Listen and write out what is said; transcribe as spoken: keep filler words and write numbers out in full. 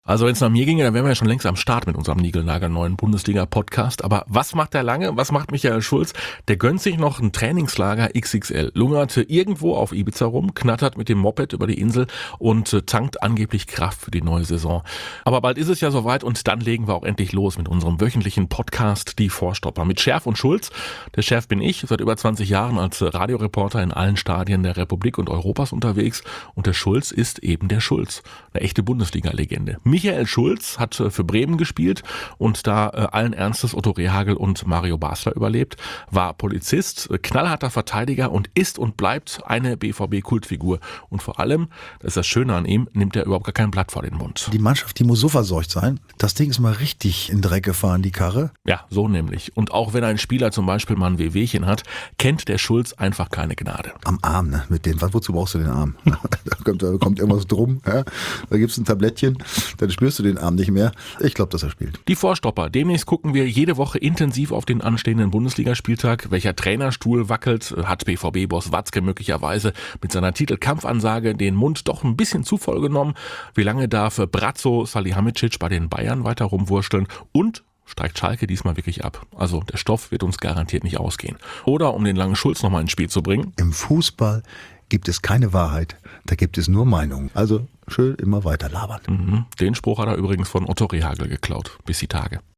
Also wenn es nach mir ginge, dann wären wir ja schon längst am Start mit unserem niegelnagelneuen Bundesliga-Podcast. Aber was macht der Lange? Was macht Michael Schulz? Der gönnt sich noch ein Trainingslager X X L, lungerte irgendwo auf Ibiza rum, knattert mit dem Moped über die Insel und äh, tankt angeblich Kraft für die neue Saison. Aber bald ist es ja soweit und dann legen wir auch endlich los mit unserem wöchentlichen Podcast Die Vorstopper mit Scherf und Schulz. Der Scherf bin ich, seit über zwanzig Jahren als Radioreporter in allen Stadien der Republik und Europas unterwegs. Und der Schulz ist eben der Schulz, eine echte Bundesliga-Legende. Michael Schulz hat für Bremen gespielt und da äh, allen Ernstes Otto Rehhagel und Mario Basler überlebt, war Polizist, knallharter Verteidiger und ist und bleibt eine B V B-Kultfigur. Und vor allem, das ist das Schöne an ihm, nimmt er überhaupt gar kein Blatt vor den Mund. Die Mannschaft, die muss so verseucht sein. Das Ding ist mal richtig in den Dreck gefahren, die Karre. Ja, so nämlich. Und auch wenn ein Spieler zum Beispiel mal ein Wehwehchen hat, kennt der Schulz einfach keine Gnade. Am Arm, ne? Mit den, was, wozu brauchst du den Arm? da, kommt, da kommt irgendwas drum, ja? Da gibt's ein Tablettchen, dann spürst du den Arm nicht mehr. Ich glaube, dass er spielt. Die Vorstopper. Demnächst gucken wir jede Woche intensiv auf den anstehenden Bundesligaspieltag. Welcher Trainerstuhl wackelt? Hat B V B-Boss Watzke möglicherweise mit seiner Titelkampfansage den Mund doch ein bisschen zu voll genommen? Wie lange darf Brazzo Salihamidzic bei den Bayern weiter rumwursteln? Und steigt Schalke diesmal wirklich ab? Also der Stoff wird uns garantiert nicht ausgehen. Oder um den langen Schulz nochmal ins Spiel zu bringen. Im Fußball gibt es keine Wahrheit, da gibt es nur Meinungen. Also schön immer weiter labern. Mhm. Den Spruch hat er übrigens von Otto Rehhagel geklaut. Bis die Tage.